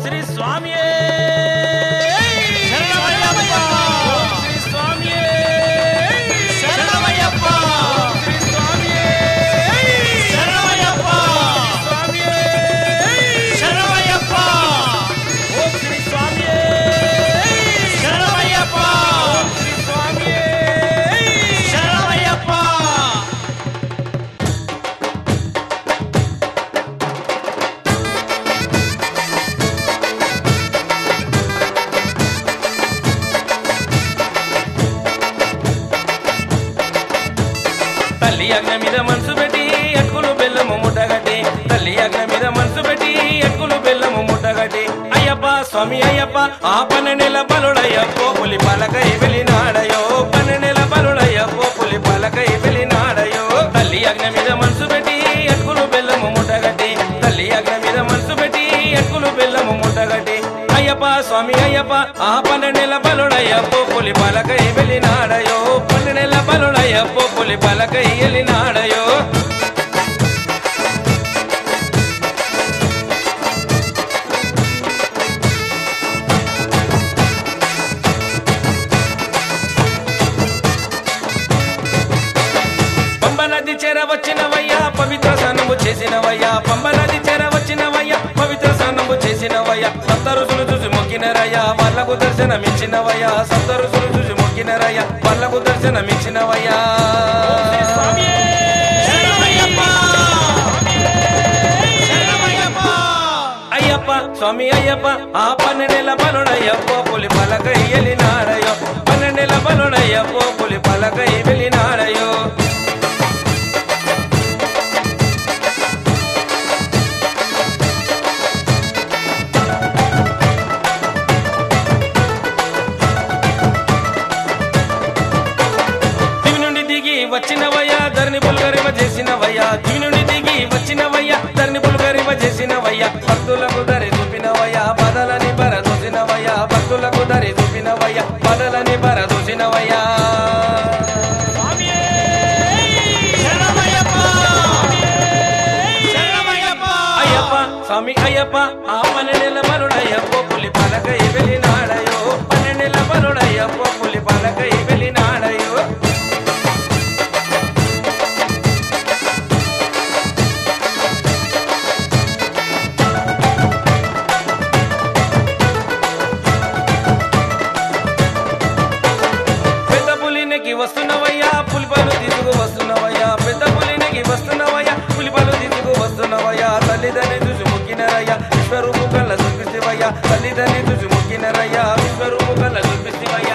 శ్రీ స్వామి తల్లి అగ్ని మీద మనసు పెట్టి ఎక్కులు బెల్లము ముట్టగట్టి తల్లి అగ్ని మీద మనసు పెట్టి ఎక్కులు బెల్లము ముట్టగట్టి అయ్యప్ప స్వామి అయ్యప్ప ఆ 12 బలుడయ్యప్పో పులి పలకై వెళ్ళినాడయో 12 బలుడయ్యప్పో పులి పలకై వెళ్ళినాడయో తల్లి అగ్ని మీద మనసు పెట్టి ఎక్కులు బెల్లము ముట్టగట్టి తల్లి అగ్ని మీద మనసు పెట్టి ఎక్కులు బెల్లము ముట్టగట్టి అయ్యప్ప స్వామి అయ్యప్ప ఆ 12 బలుడయ్యప్పో పులి పలకై వెళ్ళినాడయో 12 బలుడయ్యప్పో పులి పలకై వెళ్ళినాడయో పంబనది చేర వచ్చినవయ్యా పవిత్ర స్నానము చేసినవయ్యా పంబనది చేర వచ్చినవయ్యా పవిత్ర స్నానము చేసినవయ్యా సప్త ఋషులు చూసి మొక్కినరయ్యా వాళ్ళకు దర్శనమిచ్చినవయ్యా సప్త ఋషులు చూసి మొక్కినరయ్యా వాళ్ళకు దర్శనమిచ్చినవయ్యా అయ్యప్ప స్వామి అయ్యప్ప ఆ 12 బలుడయ్యప్పో పులి పలకై వెళ్ళినాడయో 12 బలుడయ్యప్పో పులి పలకై వెళ్ళినాడయో వచ్చినవయ్యా ధరణి పుల్గరివ చేసినవయ్యా దివి నుండి దిగి వచ్చినవయ్యా ధరణి పుల్గరివ చేసినవయ్యా భక్తులకు దరి చూపినవయ్యా బదలని బర చూసినవయ్యా భక్తులకు దరి చూపినవయ్యా బదలని బర చూసినవయ్యా అయ్యప్ప స్వామి అయ్యప్ప ఆ 12 బలుడయ్యప్పో పులి పలకై వెళ్ళినాడయో 12 బలుడయ్యప్పో పులి పలకై వెళ్ళినాడయో వస్తున్నవయ్యా పులిపాలు తీసుకు వస్తున్నవయ్యా పెద్ద పులినికి వస్తున్నవయ్యా పులిపాలు తీసుకు వస్తున్నవయ్యా తల్లిదండ్రి చూసి మొక్కినరయ్యా విశ్వరూపు కళ్ళ చూపిస్తేవయ్యా తల్లిదండ్రి చూసి మొక్కినరయ్యా విశ్వరూపు కళ్ళ చూపిస్తేవయ్యా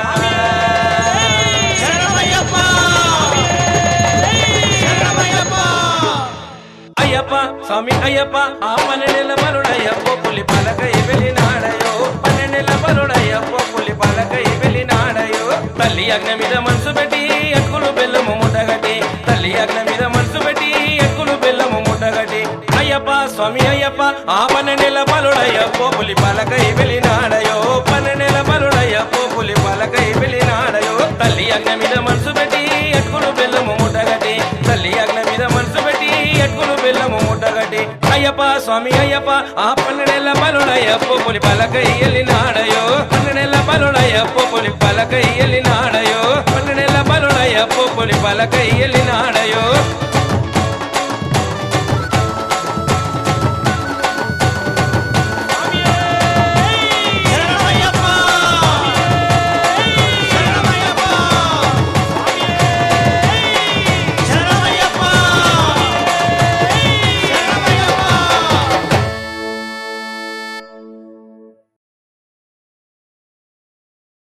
అయ్యప్ప స్వామి అయ్యప్ప ఆ 12 బలుడయ్యప్పో పులి పలకై వెళ్ళినాడయో 12 బలుడయ్యప్పో పులి పలకై వెళ్ళినాడయో తల్లి అగ్ని మీద మనసు పెట్టి ఎక్కులు బెల్లము ముట్టగట్టి తల్లి అగ్ని మీద మనసు పెట్టి ఎక్కులు బెల్లము ముట్టగట్టి అయ్యప్ప స్వామి అయ్యప్ప ఆ 12 బలుడయ్యప్పో పులి పలకై వెళ్ళినాడయో 12 బలుడయ్యప్పో పులి పలకై వెళ్ళినాడయో తల్లి అగ్ని మీద మనసు పెట్టి ఎక్కులు బెల్లము ముట్టగట్టి తల్లి అగ్ని మీద మనసు పెట్టి ఎక్కులు బెల్లము ముట్టగట్టి అయ్యప్ప స్వామి అయ్యప్ప ఆ 12 బలుడయ్యప్పో పులి పలకై వెళ్ళినాడయో 12 బలుడయ్యప్పో పులి పలకై వెళ్ళినాడయో 12 బలుడయ్యప్పో పులి పలకై వెళ్ళినాడయో